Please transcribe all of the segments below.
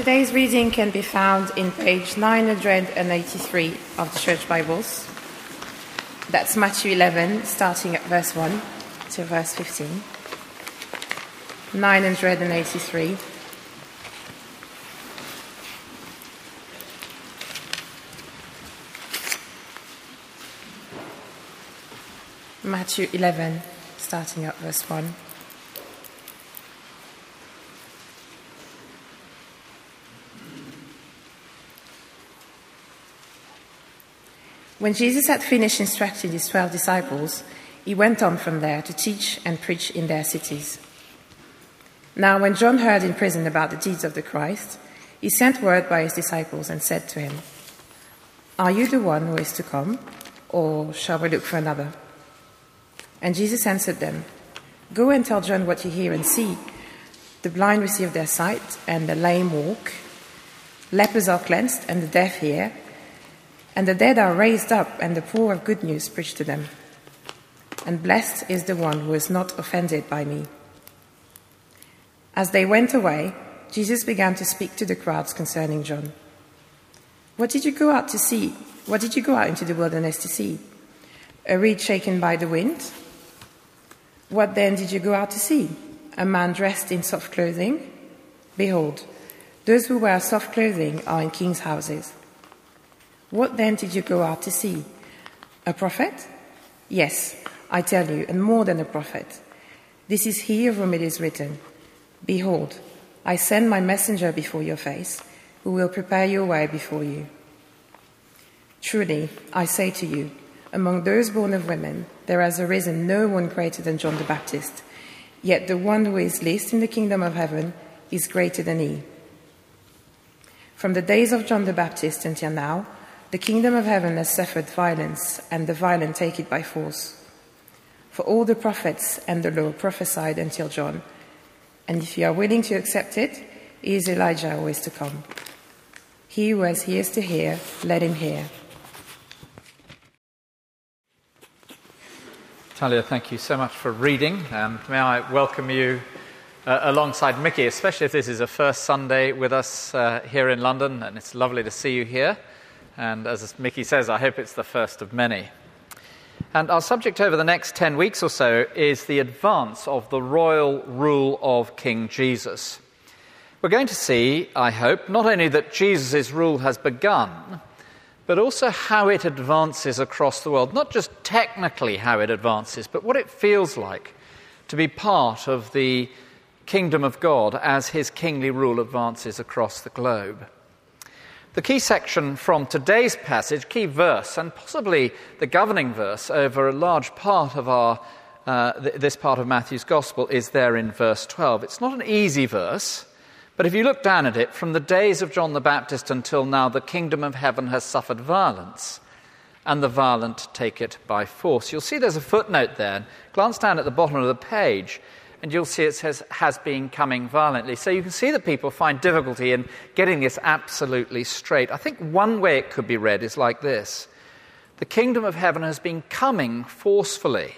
Today's reading can be found in page 983 of the Church Bibles. That's Matthew 11, starting at verse 1 to verse 15. 983. Matthew 11, starting at verse 1. When Jesus had finished instructing his 12 disciples, he went on from there to teach and preach in their cities. Now, when John heard in prison about the deeds of the Christ, he sent word by his disciples and said to him, "Are you the one who is to come, or shall we look for another?" And Jesus answered them, "Go and tell John what you hear and see. The blind receive their sight, and the lame walk. Lepers are cleansed, and the deaf hear. And the dead are raised up, and the poor have good news preached to them. And blessed is the one who is not offended by me." As they went away, Jesus began to speak to the crowds concerning John. What did you go out to see? What did you go out into the wilderness to see? A reed shaken by the wind? What then did you go out to see? A man dressed in soft clothing? Behold, those who wear soft clothing are in kings' houses. What then did you go out to see? A prophet? Yes, I tell you, and more than a prophet. This is he of whom it is written, "Behold, I send my messenger before your face, who will prepare your way before you." Truly, I say to you, among those born of women, there has arisen no one greater than John the Baptist, yet the one who is least in the kingdom of heaven is greater than he. From the days of John the Baptist until now, the kingdom of heaven has suffered violence, and the violent take it by force. For all the prophets and the law prophesied until John, and if you are willing to accept it, he is Elijah who is to come. He who has ears to hear, let him hear. Talia, thank you so much for reading, and may I welcome you alongside Mickey, especially if this is a first Sunday with us here in London, and it's lovely to see you here. And as Mickey says, I hope it's the first of many. And our subject over the next 10 weeks or so is the advance of the royal rule of King Jesus. We're going to see, I hope, not only that Jesus' rule has begun, but also how it advances across the world. Not just technically how it advances, but what it feels like to be part of the kingdom of God as his kingly rule advances across the globe. The key section from today's passage, key verse, and possibly the governing verse over a large part of this part of Matthew's Gospel, is there in verse 12. It's not an easy verse, but if you look down at it, from the days of John the Baptist until now, the kingdom of heaven has suffered violence, and the violent take it by force. You'll see there's a footnote there. Glance down at the bottom of the page, and you'll see it says, "has been coming violently." So you can see that people find difficulty in getting this absolutely straight. I think one way it could be read is like this: the kingdom of heaven has been coming forcefully,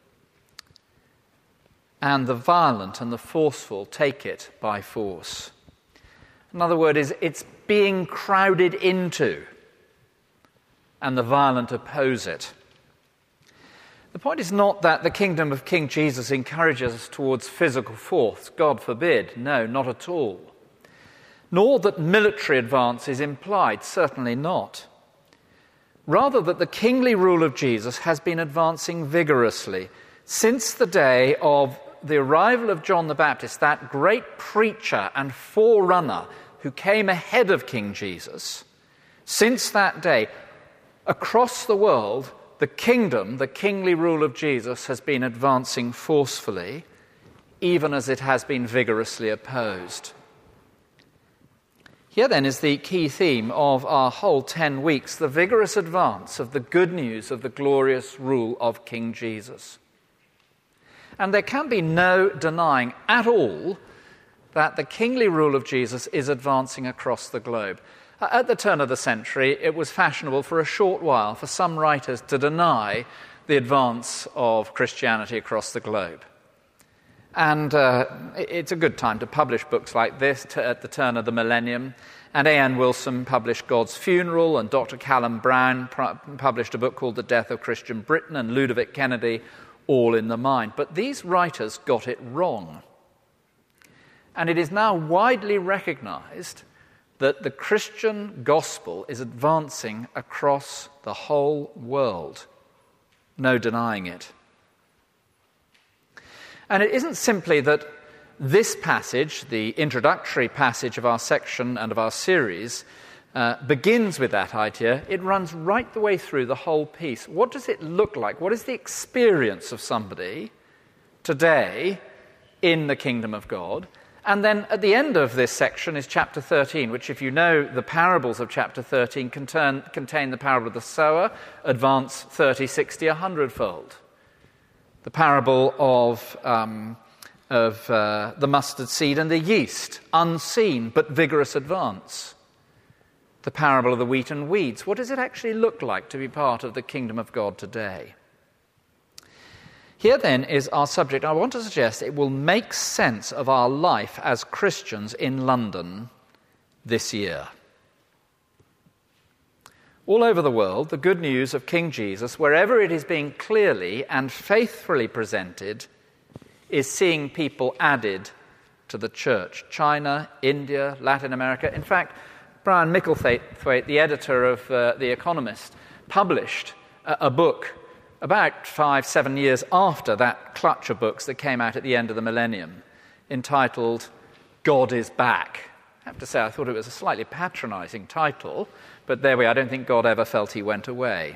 and the violent and the forceful take it by force. Another word is, it's being crowded into, and the violent oppose it. The point is not that the kingdom of King Jesus encourages us towards physical force, God forbid. No, not at all. Nor that military advance is implied, certainly not. Rather that the kingly rule of Jesus has been advancing vigorously since the day of the arrival of John the Baptist, that great preacher and forerunner who came ahead of King Jesus. Since that day, across the world, the kingdom, the kingly rule of Jesus, has been advancing forcefully, even as it has been vigorously opposed. Here then is the key theme of our whole 10 weeks, the vigorous advance of the good news of the glorious rule of King Jesus. And there can be no denying at all that the kingly rule of Jesus is advancing across the globe. At the turn of the century, it was fashionable for a short while for some writers to deny the advance of Christianity across the globe. And it's a good time to publish books like this at the turn of the millennium. And A.N. Wilson published God's Funeral, and Dr. Callum Brown published a book called The Death of Christian Britain, and Ludovic Kennedy, All in the Mind. But these writers got it wrong. And it is now widely recognized that the Christian gospel is advancing across the whole world. No denying it. And it isn't simply that this passage, the introductory passage of our section and of our series, begins with that idea. It runs right the way through the whole piece. What does it look like? What is the experience of somebody today in the kingdom of God? And then at the end of this section is chapter 13, which, if you know the parables of chapter 13, contain the parable of the sower, advance 30, 60, 100-fold. The parable of the mustard seed and the yeast, unseen but vigorous advance. The parable of the wheat and weeds. What does it actually look like to be part of the kingdom of God today? Here then is our subject. I want to suggest it will make sense of our life as Christians in London this year. All over the world, the good news of King Jesus, wherever it is being clearly and faithfully presented, is seeing people added to the church. China, India, Latin America. In fact, Brian Micklethwaite, the editor of The Economist, published a book about 5-7 years after that clutch of books that came out at the end of the millennium, entitled God is Back. I have to say, I thought it was a slightly patronizing title, but there we are. I don't think God ever felt he went away.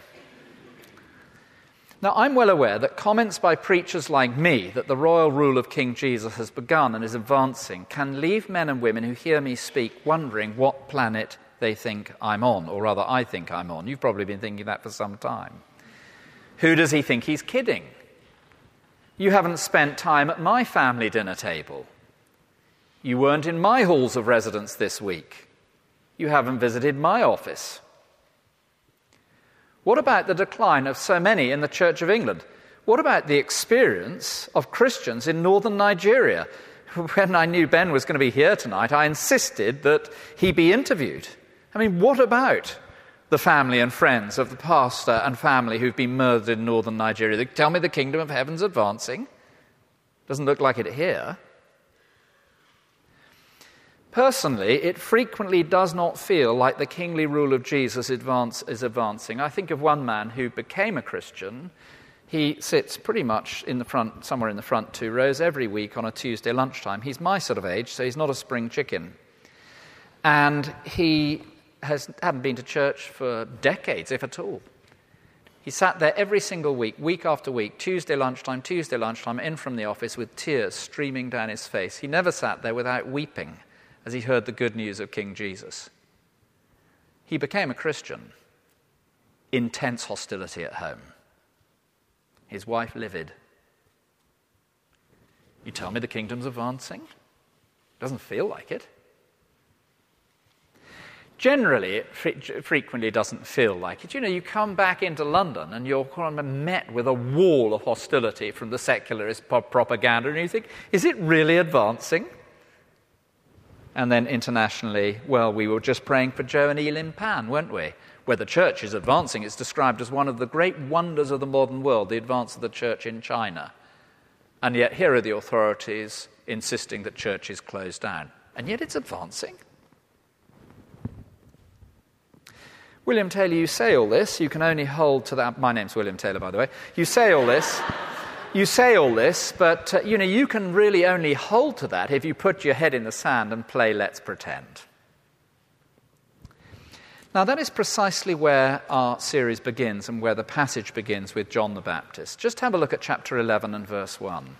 Now, I'm well aware that comments by preachers like me that the royal rule of King Jesus has begun and is advancing can leave men and women who hear me speak wondering what planet they think I'm on, or rather I think I'm on. You've probably been thinking that for some time. Who does he think he's kidding? You haven't spent time at my family dinner table. You weren't in my halls of residence this week. You haven't visited my office. What about the decline of so many in the Church of England? What about the experience of Christians in northern Nigeria? When I knew Ben was going to be here tonight, I insisted that he be interviewed. I mean, what about the family and friends of the pastor and family who've been murdered in northern Nigeria? They tell me the kingdom of heaven's advancing. Doesn't look like it here. Personally, it frequently does not feel like the kingly rule of Jesus is advancing. I think of one man who became a Christian. He sits pretty much in the front, somewhere in the front 2 rows, every week on a Tuesday lunchtime. He's my sort of age, so he's not a spring chicken. And he hadn't been to church for decades, if at all. He sat there every single week, week after week, Tuesday lunchtime, in from the office with tears streaming down his face. He never sat there without weeping as he heard the good news of King Jesus. He became a Christian. Intense hostility at home. His wife livid. You tell me the kingdom's advancing? Doesn't feel like it. Generally, it frequently doesn't feel like it. You know, you come back into London and you're kind of met with a wall of hostility from the secularist propaganda, and you think, is it really advancing? And then internationally, well, we were just praying for Joe and Elim Pan, weren't we? Where the church is advancing, it's described as one of the great wonders of the modern world, the advance of the church in China. And yet here are the authorities insisting that churches close down. And yet it's advancing. William Taylor, you say all this, you can only hold to that. My name's William Taylor, by the way. You say all this, but you can really only hold to that if you put your head in the sand and play let's pretend. Now, that is precisely where our series begins and where the passage begins with John the Baptist. Just have a look at chapter 11 and verse 1.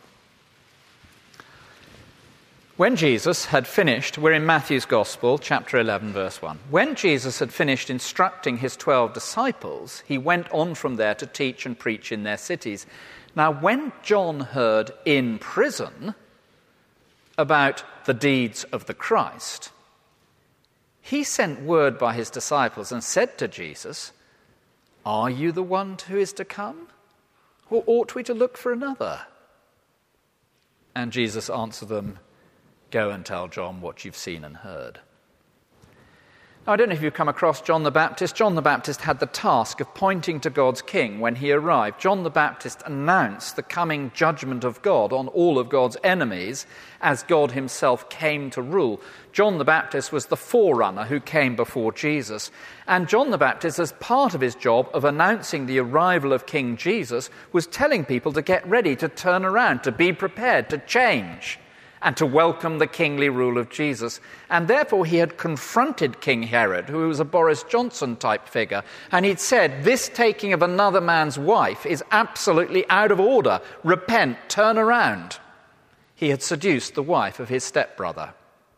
When Jesus had finished, we're in Matthew's Gospel, chapter 11, verse 1. When Jesus had finished instructing his 12 disciples, he went on from there to teach and preach in their cities. Now, when John heard in prison about the deeds of the Christ, he sent word by his disciples and said to Jesus, "Are you the one who is to come, or ought we to look for another?" And Jesus answered them, "Go and tell John what you've seen and heard." Now, I don't know if you've come across John the Baptist. John the Baptist had the task of pointing to God's king when he arrived. John the Baptist announced the coming judgment of God on all of God's enemies as God himself came to rule. John the Baptist was the forerunner who came before Jesus. And John the Baptist, as part of his job of announcing the arrival of King Jesus, was telling people to get ready, to turn around, to be prepared, to change, and to welcome the kingly rule of Jesus. And therefore he had confronted King Herod, who was a Boris Johnson type figure, and he'd said, this taking of another man's wife is absolutely out of order. Repent, turn around. He had seduced the wife of his stepbrother.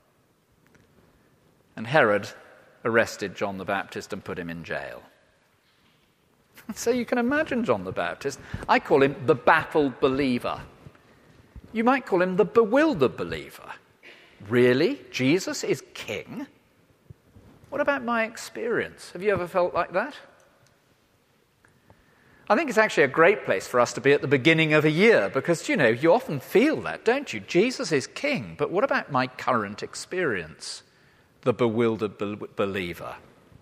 And Herod arrested John the Baptist and put him in jail. So you can imagine John the Baptist. I call him the baffled believer. You might call him the bewildered believer. Really? Jesus is king? What about my experience? Have you ever felt like that? I think it's actually a great place for us to be at the beginning of a year because, you often feel that, don't you? Jesus is king, but what about my current experience? The bewildered believer.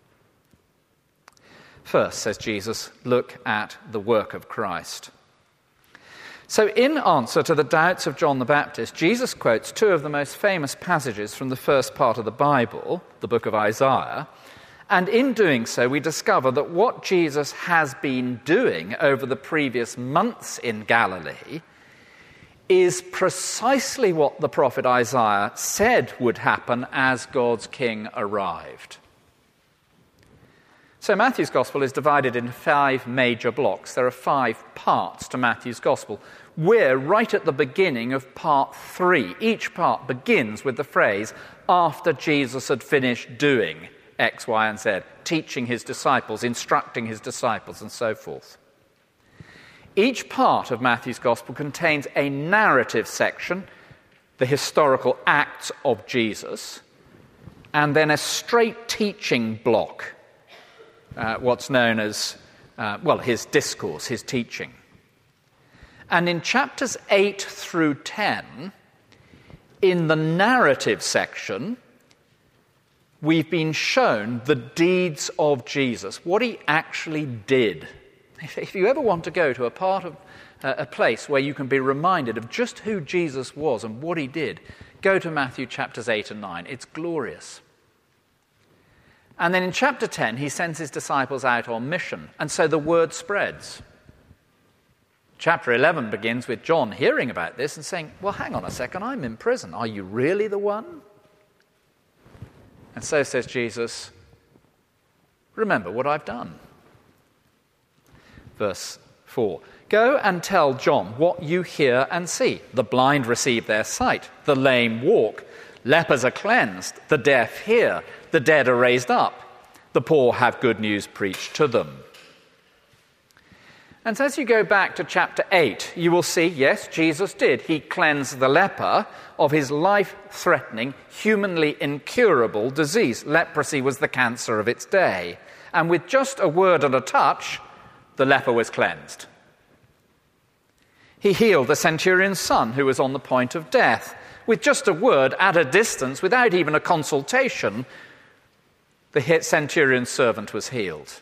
First, says Jesus, look at the work of Christ. So in answer to the doubts of John the Baptist, Jesus quotes two of the most famous passages from the first part of the Bible, the book of Isaiah, and in doing so we discover that what Jesus has been doing over the previous months in Galilee is precisely what the prophet Isaiah said would happen as God's king arrived. So Matthew's Gospel is divided into 5 major blocks. There are 5 parts to Matthew's Gospel. We're right at the beginning of part 3. Each part begins with the phrase, after Jesus had finished doing X, Y, and Z, teaching his disciples, instructing his disciples, and so forth. Each part of Matthew's Gospel contains a narrative section, the historical acts of Jesus, and then a straight teaching block, what's known as, his discourse, his teaching. And in chapters 8 through 10, in the narrative section, we've been shown the deeds of Jesus, what he actually did. If you ever want to go to a part of a place where you can be reminded of just who Jesus was and what he did, go to Matthew chapters 8 and 9. It's glorious. And then in chapter 10, he sends his disciples out on mission, and so the word spreads. Chapter 11 begins with John hearing about this and saying, well, hang on a second, I'm in prison. Are you really the one? And so says Jesus, remember what I've done. Verse 4, go and tell John what you hear and see. The blind receive their sight, the lame walk, lepers are cleansed, the deaf hear, the dead are raised up, the poor have good news preached to them. And so as you go back to chapter 8, you will see, yes, Jesus did. He cleansed the leper of his life-threatening, humanly incurable disease. Leprosy was the cancer of its day. And with just a word and a touch, the leper was cleansed. He healed the centurion's son who was on the point of death. With just a word at a distance, without even a consultation, the centurion's servant was healed.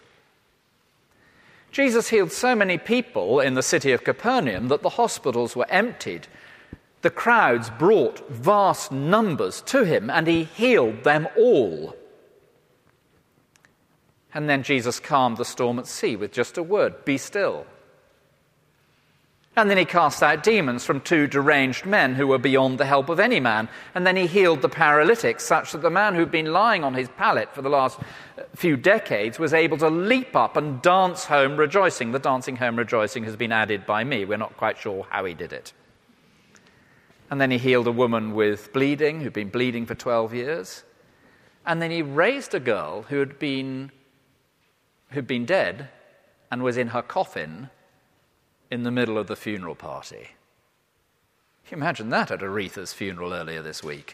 Jesus healed so many people in the city of Capernaum that the hospitals were emptied. The crowds brought vast numbers to him, and he healed them all. And then Jesus calmed the storm at sea with just a word, be still. And then he cast out demons from 2 deranged men who were beyond the help of any man. And then he healed the paralytic, such that the man who'd been lying on his pallet for the last few decades was able to leap up and dance home rejoicing. The dancing home rejoicing has been added by me. We're not quite sure how he did it. And then he healed a woman with bleeding, who'd been bleeding for 12 years. And then he raised a girl who'd been dead and was in her coffin in the middle of the funeral party. Can you imagine that at Aretha's funeral earlier this week?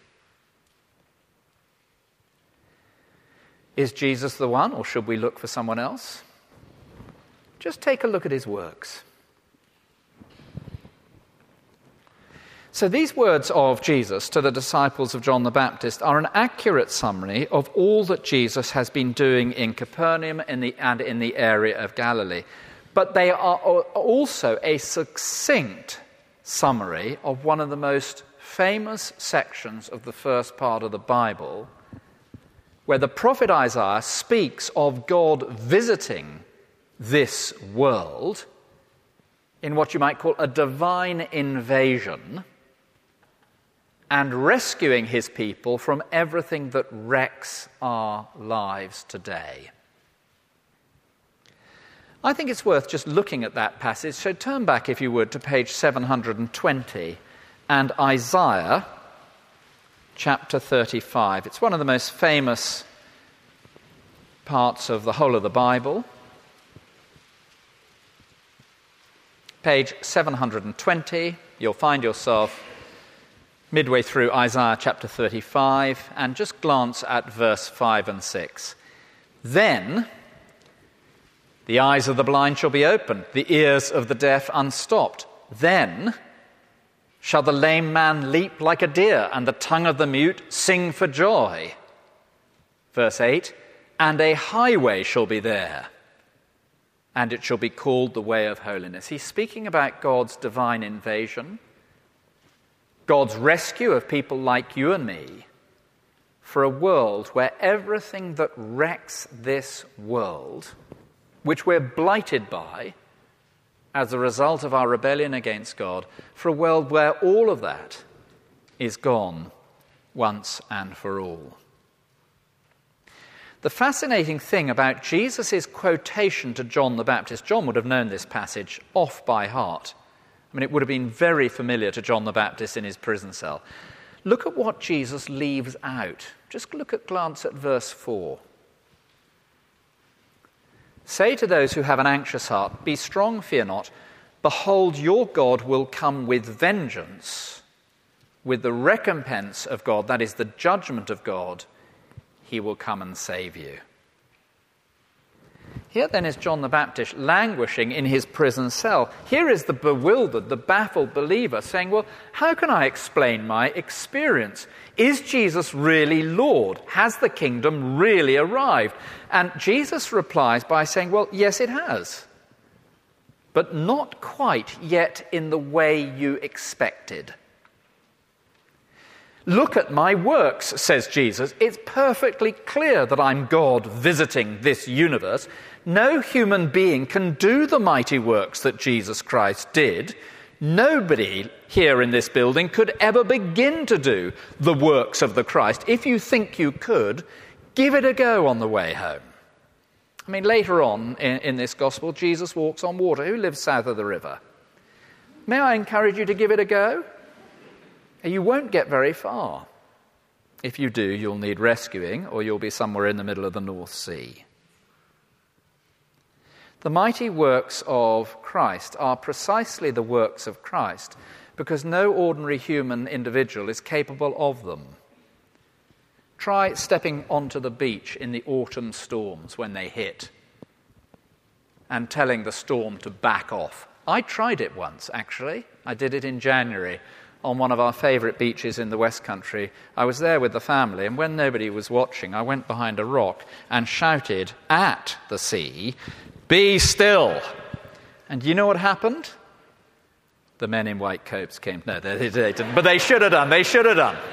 Is Jesus the one, or should we look for someone else? Just take a look at his works. So these words of Jesus to the disciples of John the Baptist are an accurate summary of all that Jesus has been doing in Capernaum and in the area of Galilee. But they are also a succinct summary of one of the most famous sections of the first part of the Bible, where the prophet Isaiah speaks of God visiting this world in what you might call a divine invasion and rescuing his people from everything that wrecks our lives today. I think it's worth just looking at that passage. So turn back, if you would, to page 720 and Isaiah chapter 35. It's one of the most famous parts of the whole of the Bible. Page 720, you'll find yourself midway through Isaiah chapter 35, and just glance at verse 5 and 6. Then the eyes of the blind shall be opened, the ears of the deaf unstopped. Then shall the lame man leap like a deer, and the tongue of the mute sing for joy. Verse 8, and a highway shall be there, and it shall be called the way of holiness. He's speaking about God's divine invasion, God's rescue of people like you and me, for a world where everything that wrecks this world, which we're blighted by as a result of our rebellion against God, for a world where all of that is gone once and for all. The fascinating thing about Jesus' quotation to John the Baptist, John would have known this passage off by heart. I mean, it would have been very familiar to John the Baptist in his prison cell. Look at what Jesus leaves out. Just glance at verse 4. Say to those who have an anxious heart, be strong, fear not. Behold, your God will come with vengeance, with the recompense of God, that is the judgment of God. He will come and save you. Here then is John the Baptist languishing in his prison cell. Here is the bewildered, the baffled believer saying, well, how can I explain my experience? Is Jesus really Lord? Has the kingdom really arrived? And Jesus replies by saying, well, yes, it has, but not quite yet in the way you expected. Look at my works, says Jesus. It's perfectly clear that I'm God visiting this universe. No human being can do the mighty works that Jesus Christ did. Nobody here in this building could ever begin to do the works of the Christ. If you think you could, give it a go on the way home. I mean, later on in this gospel, Jesus walks on water. Who lives south of the river? May I encourage you to give it a go? You won't get very far. If you do, you'll need rescuing, or you'll be somewhere in the middle of the North Sea. The mighty works of Christ are precisely the works of Christ because no ordinary human individual is capable of them. Try stepping onto the beach in the autumn storms when they hit and telling the storm to back off. I tried it once, actually. I did it in January on one of our favourite beaches in the West Country. I was there with the family, and when nobody was watching, I went behind a rock and shouted at the sea, "Be still!" And you know what happened? The men in white coats came. No, they didn't. But they should have done. They should have done.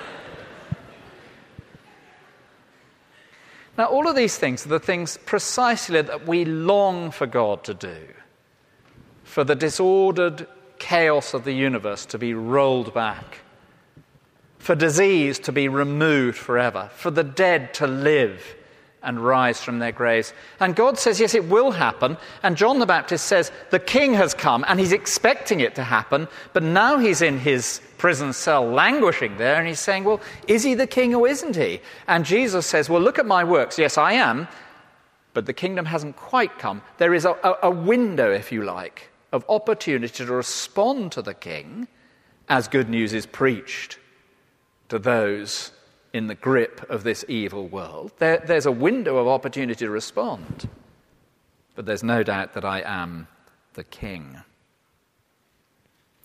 Now, all of these things are the things precisely that we long for God to do, for the disordered chaos of the universe to be rolled back, for disease to be removed forever, for the dead to live and rise from their graves. And God says, yes, it will happen. And John the Baptist says, the king has come, and he's expecting it to happen, but now he's in his prison cell languishing there, and he's saying, well, is he the king or isn't he? And Jesus says, well, look at my works. Yes, I am, but the kingdom hasn't quite come. There is a window, if you like, of opportunity to respond to the king as good news is preached to those in the grip of this evil world. There's a window of opportunity to respond, but there's no doubt that I am the king.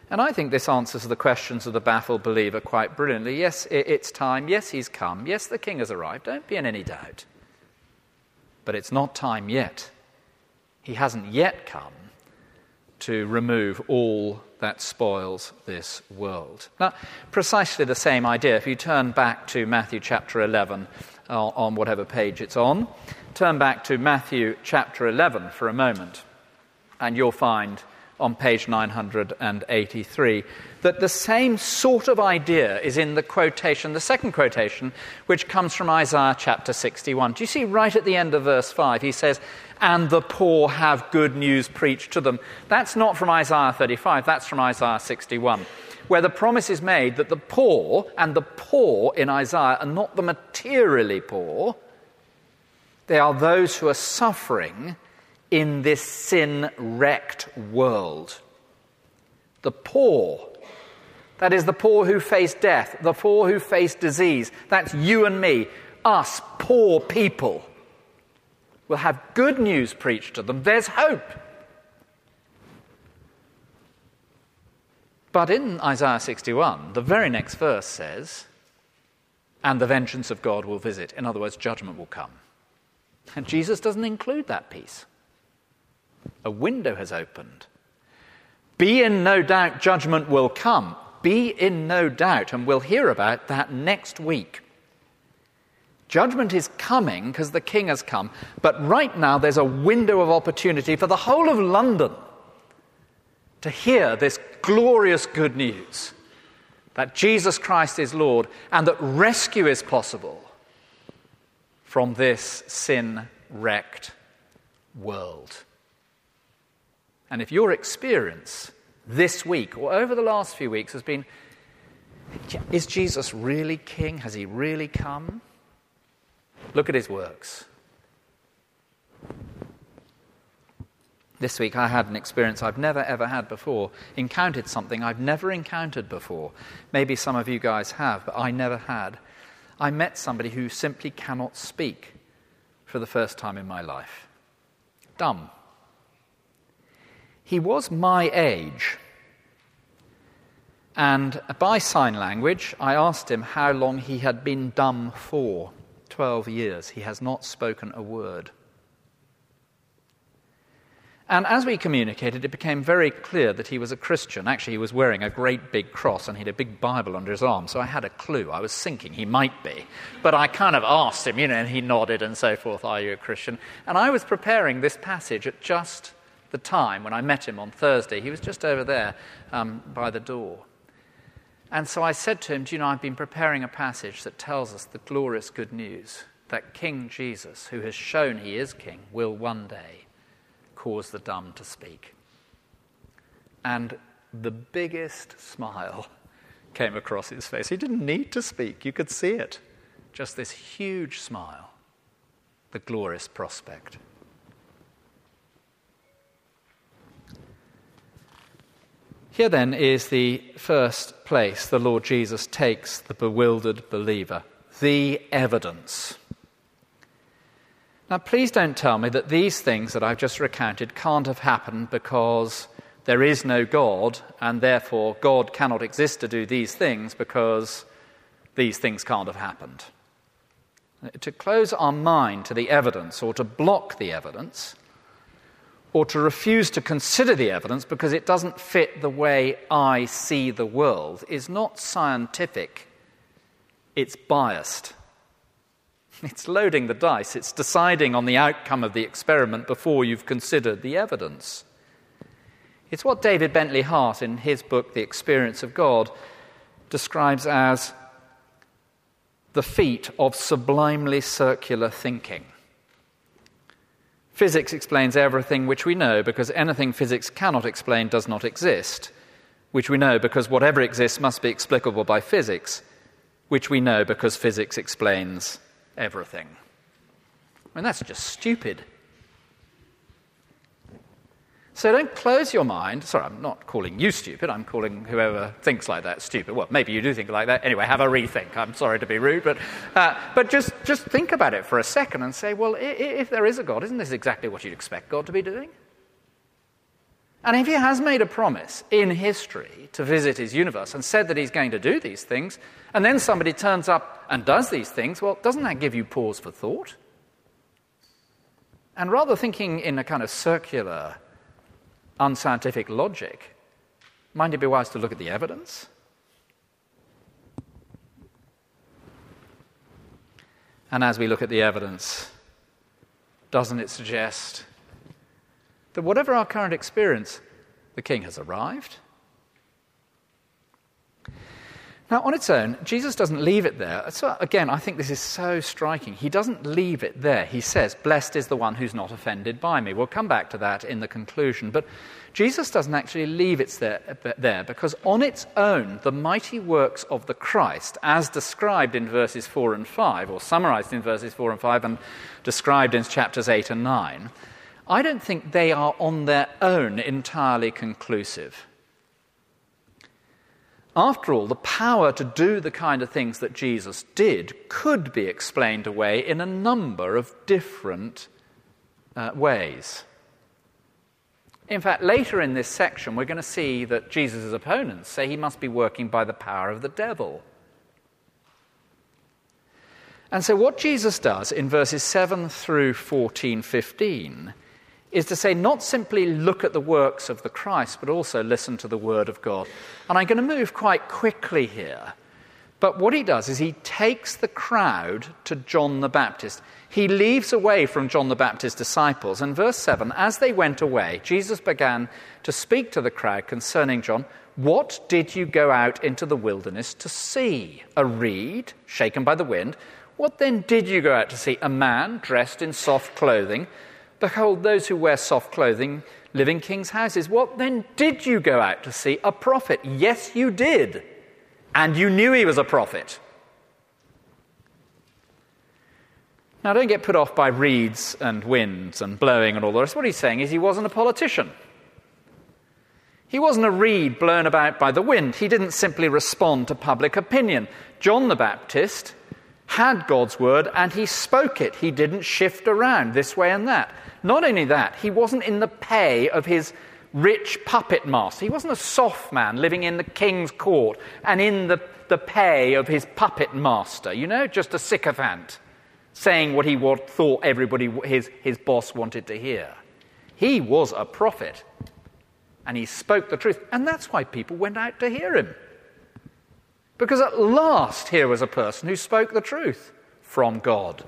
And I think this answers the questions of the baffled believer quite brilliantly. Yes, it's time. Yes, he's come. Yes, the king has arrived. Don't be in any doubt. But it's not time yet. He hasn't yet come to remove all that spoils this world. Now, precisely the same idea. If you turn back to Matthew chapter 11, on whatever page it's on, turn back to Matthew chapter 11 for a moment, and you'll find on page 983 that the same sort of idea is in the quotation, the second quotation, which comes from Isaiah chapter 61. Do you see right at the end of verse 5, he says, "And the poor have good news preached to them." That's not from Isaiah 35, that's from Isaiah 61, where the promise is made that the poor, and the poor in Isaiah are not the materially poor, they are those who are suffering in this sin-wrecked world. The poor, that is the poor who face death, the poor who face disease, that's you and me, us poor people, will have good news preached to them. There's hope. But in Isaiah 61, the very next verse says, "And the vengeance of God will visit." In other words, judgment will come. And Jesus doesn't include that piece. A window has opened. Be in no doubt judgment will come. Be in no doubt, and we'll hear about that next week. Judgment is coming because the king has come, but right now there's a window of opportunity for the whole of London to hear this glorious good news that Jesus Christ is Lord and that rescue is possible from this sin-wrecked world. And if your experience this week or over the last few weeks has been, is Jesus really king? Has he really come? Look at his works. This week I had an experience I've never ever had before, encountered something I've never encountered before. Maybe some of you guys have, but I never had. I met somebody who simply cannot speak for the first time in my life. Dumb. He was my age, and by sign language, I asked him how long he had been dumb for. 12 years. He has not spoken a word. And as we communicated, it became very clear that he was a Christian. Actually, he was wearing a great big cross and he had a big Bible under his arm, so I had a clue. I was thinking he might be. But I kind of asked him, and he nodded and so forth, "Are you a Christian?" And I was preparing this passage at just the time when I met him on Thursday. He was just over there by the door. And so I said to him, "Do you know, I've been preparing a passage that tells us the glorious good news that King Jesus, who has shown he is king, will one day cause the dumb to speak." And the biggest smile came across his face. He didn't need to speak. You could see it. Just this huge smile. The glorious prospect. Here then is the first place the Lord Jesus takes the bewildered believer, the evidence. Now, please don't tell me that these things that I've just recounted can't have happened because there is no God, and therefore God cannot exist to do these things because these things can't have happened. To close our mind to the evidence, or to block the evidence, or to refuse to consider the evidence because it doesn't fit the way I see the world, is not scientific. It's biased. It's loading the dice. It's deciding on the outcome of the experiment before you've considered the evidence. It's what David Bentley Hart, in his book, The Experience of God, describes as the feat of sublimely circular thinking. Physics explains everything which we know because anything physics cannot explain does not exist, which we know because whatever exists must be explicable by physics, which we know because physics explains everything. I mean, that's just stupid. So don't close your mind. Sorry, I'm not calling you stupid. I'm calling whoever thinks like that stupid. Well, maybe you do think like that. Anyway, have a rethink. I'm sorry to be rude, but just think about it for a second and say, well, if there is a God, isn't this exactly what you'd expect God to be doing? And if he has made a promise in history to visit his universe and said that he's going to do these things, and then somebody turns up and does these things, well, doesn't that give you pause for thought? And rather thinking in a kind of circular, unscientific logic, might it be wise to look at the evidence? And as we look at the evidence, doesn't it suggest that whatever our current experience, the King has arrived? Now, on its own, Jesus doesn't leave it there. So, again, I think this is so striking. He doesn't leave it there. He says, "Blessed is the one who's not offended by me." We'll come back to that in the conclusion. But Jesus doesn't actually leave it there because on its own, the mighty works of the Christ, as described in verses 4 and 5, or summarized in verses 4 and 5 and described in chapters 8 and 9, I don't think they are on their own entirely conclusive. After all, the power to do the kind of things that Jesus did could be explained away in a number of different ways. In fact, later in this section, we're going to see that Jesus' opponents say he must be working by the power of the devil. And so what Jesus does in verses 7 through 14-15 is to say not simply look at the works of the Christ, but also listen to the word of God. And I'm going to move quite quickly here. But what he does is he takes the crowd to John the Baptist. He leaves away from John the Baptist's disciples. And verse 7, as they went away, Jesus began to speak to the crowd concerning John. "What did you go out into the wilderness to see? A reed shaken by the wind? What then did you go out to see? A man dressed in soft clothing? Behold, those who wear soft clothing live in kings' houses. What then did you go out to see? A prophet? Yes, you did. And you knew he was a prophet." Now, don't get put off by reeds and winds and blowing and all the rest. What he's saying is he wasn't a politician. He wasn't a reed blown about by the wind. He didn't simply respond to public opinion. John the Baptist had God's word and he spoke it. He didn't shift around this way and that. Not only that, he wasn't in the pay of his rich puppet master. He wasn't a soft man living in the king's court and in the pay of his puppet master, just a sycophant saying what he thought everybody, his boss wanted to hear. He was a prophet and he spoke the truth. And that's why people went out to hear him. Because at last here was a person who spoke the truth from God.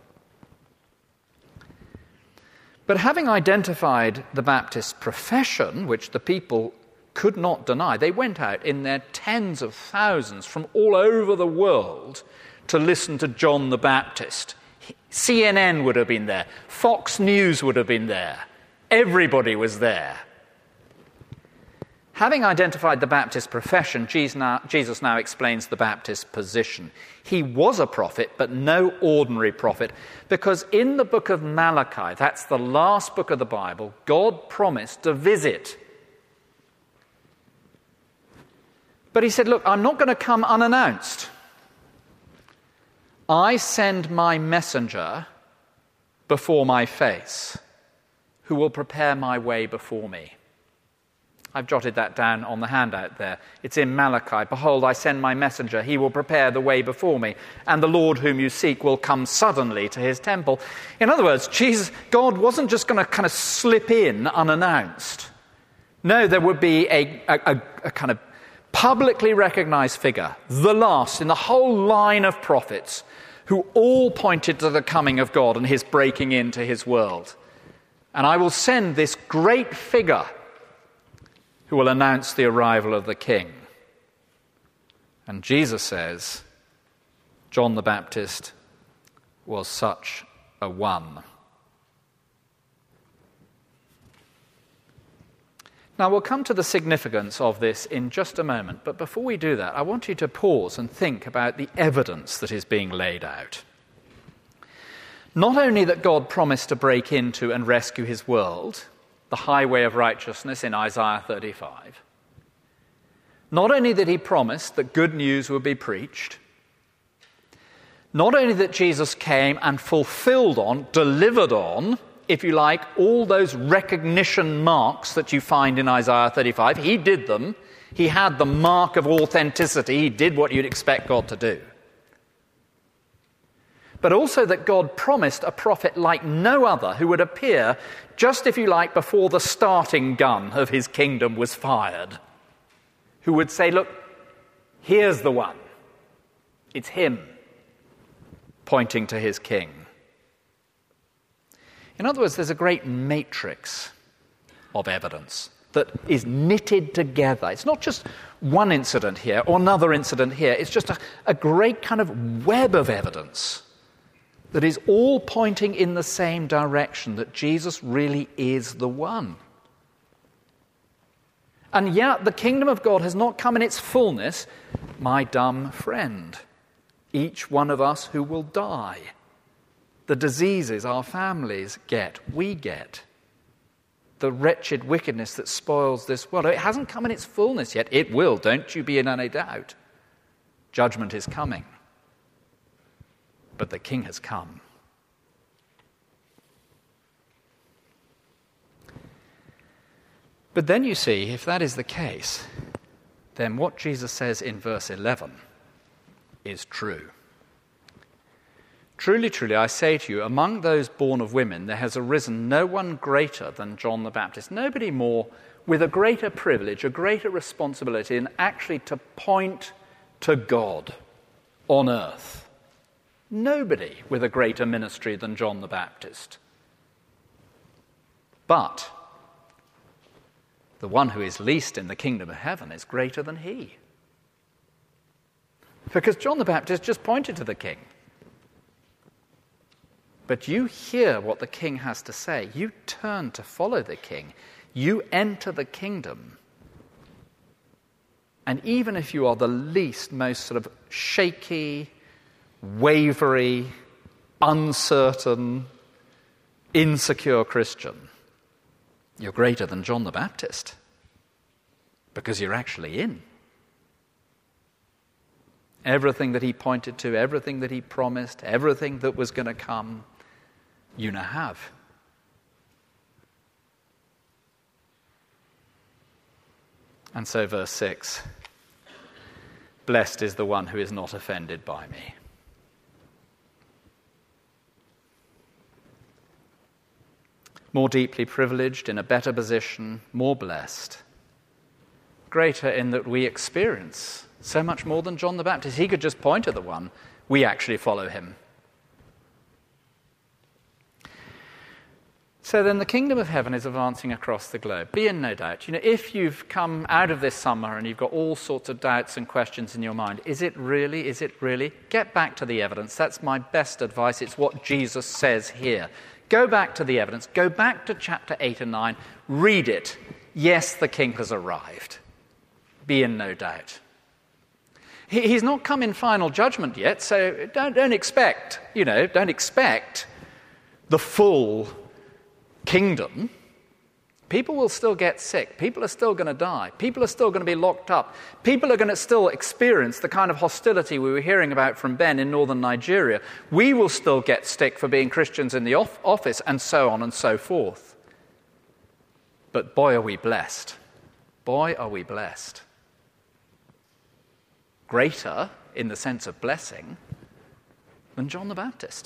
But having identified the Baptist profession, which the people could not deny, they went out in their tens of thousands from all over the world to listen to John the Baptist. CNN would have been there. Fox News would have been there. Everybody was there. Having identified the Baptist profession, Jesus now explains the Baptist position. He was a prophet, but no ordinary prophet, because in the book of Malachi, that's the last book of the Bible, God promised a visit. But he said, look, I'm not going to come unannounced. I send my messenger before my face, who will prepare my way before me. I've jotted that down on the handout there. It's in Malachi. Behold, I send my messenger. He will prepare the way before me. And the Lord whom you seek will come suddenly to his temple. In other words, God wasn't just going to kind of slip in unannounced. No, there would be a kind of publicly recognized figure, the last in the whole line of prophets, who all pointed to the coming of God and his breaking into his world. And I will send this great figure who will announce the arrival of the King. And Jesus says, John the Baptist was such a one. Now, we'll come to the significance of this in just a moment, but before we do that, I want you to pause and think about the evidence that is being laid out. Not only that God promised to break into and rescue his world, the highway of righteousness in Isaiah 35. Not only that he promised that good news would be preached, not only that Jesus came and fulfilled on, delivered on, if you like, all those recognition marks that you find in Isaiah 35. He did them. He had the mark of authenticity. He did what you'd expect God to do. But also that God promised a prophet like no other who would appear just, if you like, before the starting gun of his kingdom was fired, who would say, look, here's the one. It's him, pointing to his king. In other words, there's a great matrix of evidence that is knitted together. It's not just one incident here or another incident here. It's just a great kind of web of evidence that is all pointing in the same direction, that Jesus really is the one. And yet the kingdom of God has not come in its fullness, my dumb friend. Each one of us who will die. The diseases our families get, we get. The wretched wickedness that spoils this world. It hasn't come in its fullness yet. It will, don't you be in any doubt. Judgment is coming. But the King has come. But then you see, if that is the case, then what Jesus says in verse 11 is true. Truly, truly, I say to you, among those born of women, there has arisen no one greater than John the Baptist. Nobody more with a greater privilege, a greater responsibility, and actually to point to God on earth. Nobody with a greater ministry than John the Baptist. But the one who is least in the kingdom of heaven is greater than he. Because John the Baptist just pointed to the king. But you hear what the king has to say. You turn to follow the king. You enter the kingdom. And even if you are the least, most sort of shaky, wavery, uncertain, insecure Christian, you're greater than John the Baptist because you're actually in. Everything that he pointed to, everything that he promised, everything that was going to come, you now have. And so verse 6, blessed is the one who is not offended by me. More deeply privileged, in a better position, more blessed. Greater in that we experience so much more than John the Baptist. He could just point to the one. We actually follow him. So then the kingdom of heaven is advancing across the globe. Be in no doubt. If you've come out of this summer and you've got all sorts of doubts and questions in your mind, is it really? Is it really? Get back to the evidence. That's my best advice. It's what Jesus says here. Go back to the evidence. Go back to chapter 8 and 9. Read it. Yes, the king has arrived. Be in no doubt. He's not come in final judgment yet, so don't expect the full kingdom. People will still get sick. People are still going to die. People are still going to be locked up. People are going to still experience the kind of hostility we were hearing about from Ben in northern Nigeria. We will still get stick for being Christians in the office, and so on and so forth. But boy, are we blessed. Boy, are we blessed. Greater, in the sense of blessing, than John the Baptist.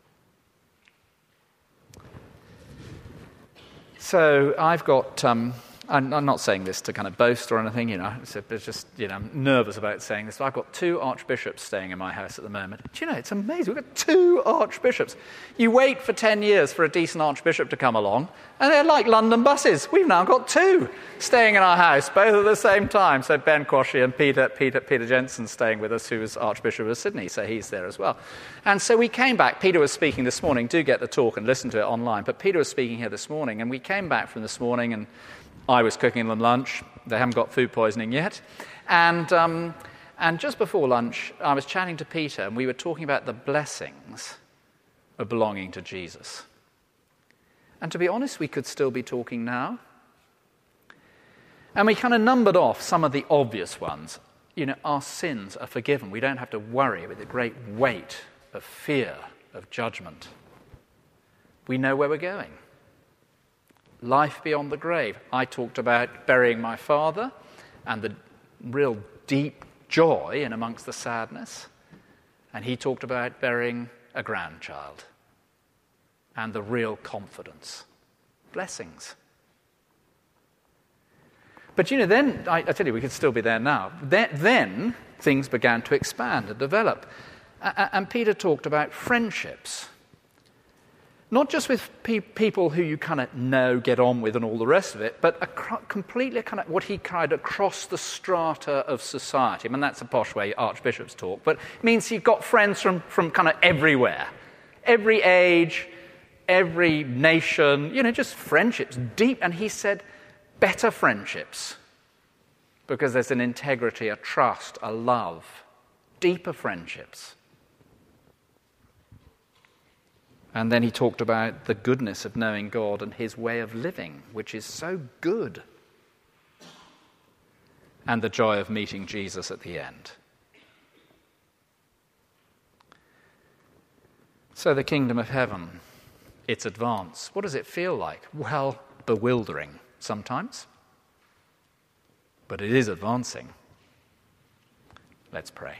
So I've got, I'm not saying this to kind of boast or anything, it's just, I'm nervous about saying this, but I've got 2 archbishops staying in my house at the moment. Do you know, it's amazing. We've got 2 archbishops. You wait for 10 years for a decent archbishop to come along, and they're like London buses. We've now got 2 staying in our house, both at the same time. So Ben Quashie and Peter Jensen staying with us, who was Archbishop of Sydney, so he's there as well. And so we came back. Peter was speaking this morning. Do get the talk and listen to it online. But Peter was speaking here this morning, and we came back from this morning, and I was cooking them lunch. They haven't got food poisoning yet. And just before lunch, I was chatting to Peter, and we were talking about the blessings of belonging to Jesus. And to be honest, we could still be talking now. And we kind of numbered off some of the obvious ones. Our sins are forgiven. We don't have to worry with the great weight of fear of judgment. we know where we're going. Life beyond the grave. I talked about burying my father and the real deep joy in amongst the sadness. And he talked about burying a grandchild and the real confidence. Blessings. But then, I tell you, we could still be there now. Then things began to expand and develop. And Peter talked about friendships. Not just with people who you kind of know, get on with and all the rest of it, but completely kind of what he cried across the strata of society. I mean, that's a posh way archbishops talk, but it means you've got friends from kind of everywhere. Every age, every nation, just friendships, deep. And he said, better friendships, because there's an integrity, a trust, a love, deeper friendships. And then he talked about the goodness of knowing God and his way of living, which is so good. And the joy of meeting Jesus at the end. So the kingdom of heaven, its advance. What does it feel like? Well, bewildering sometimes. But it is advancing. Let's pray.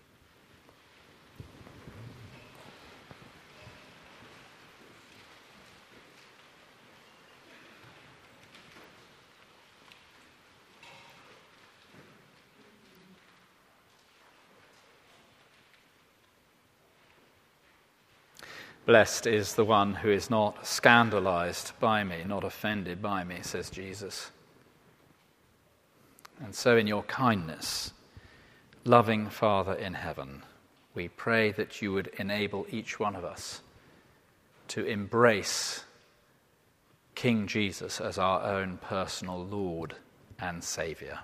Blessed is the one who is not scandalized by me, not offended by me, says Jesus. And so in your kindness, loving Father in heaven, we pray that you would enable each one of us to embrace King Jesus as our own personal Lord and Saviour.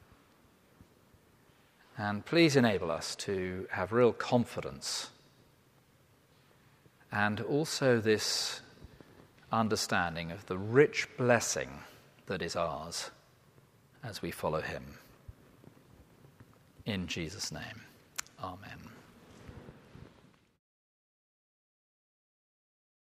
And please enable us to have real confidence and also this understanding of the rich blessing that is ours as we follow him. In Jesus' name, amen.